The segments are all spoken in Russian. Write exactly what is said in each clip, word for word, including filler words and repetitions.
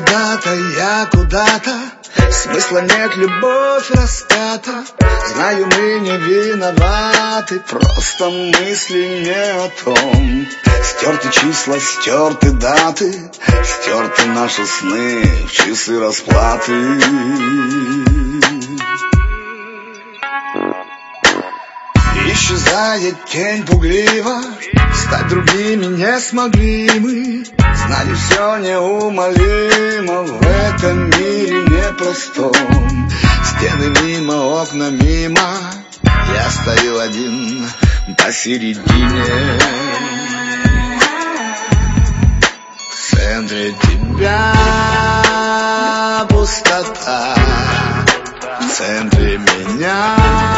куда-то, я куда-то, смысла нет, любовь раската. Знаю, мы не виноваты, просто мысли не о том. Стерты числа, стерты даты, стерты наши сны в часы расплаты. Исчезает тень пугливо, стать другими не смогли мы. Знали, все неумолимо в этом мире непростом. Стены мимо, окна мимо, я стою один посередине. В центре тебя пустота, в центре меня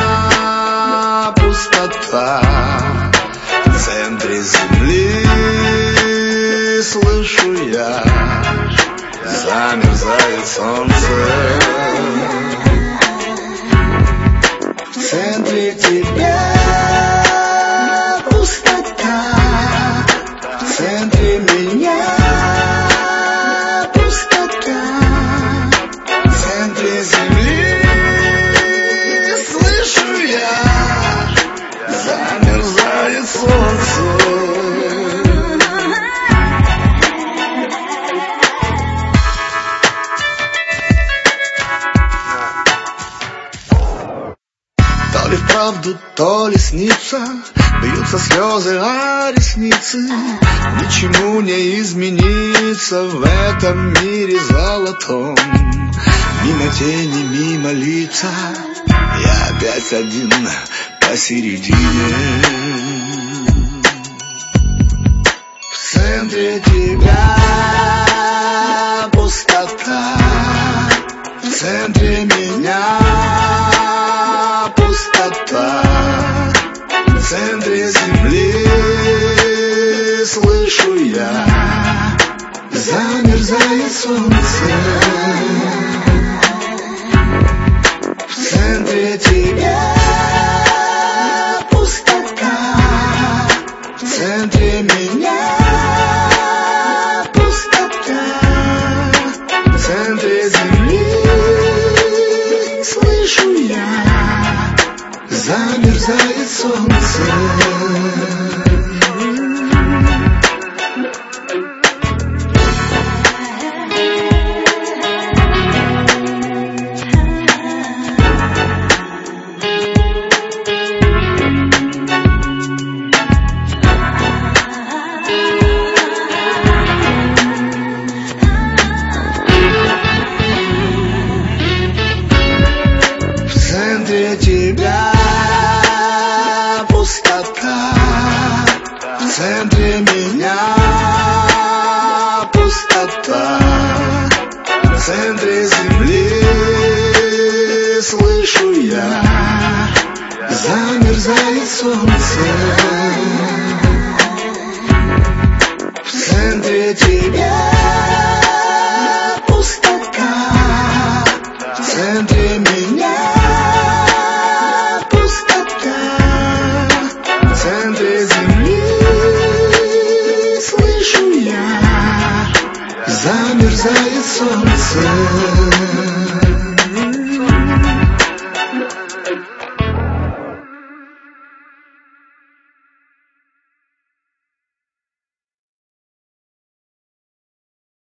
пустота, в центре земли слышу я, замерзает солнце. В центре тебя пустота, в центре меня пустота, в центре земли слышу я, замерзает солнце. То ли вправду, то ли снится, бьются слезы о ресницы. Ничему не измениться в этом мире золотом. Мимо тени, мимо лица, я опять один посередине. В центре тебя пустота, в центре меня пустота, в центре земли слышу я, замерзает солнце. В центре тебя пустота, в центре меня пустота, в центре земли слышу я, замерзает солнце. В центре тебя пустота, в центре меня пустота, в центре земли слышу я, замерзает солнце. В центре тебя пустота, в центре меня пустота, в центре земли слышу я, замерзает солнце.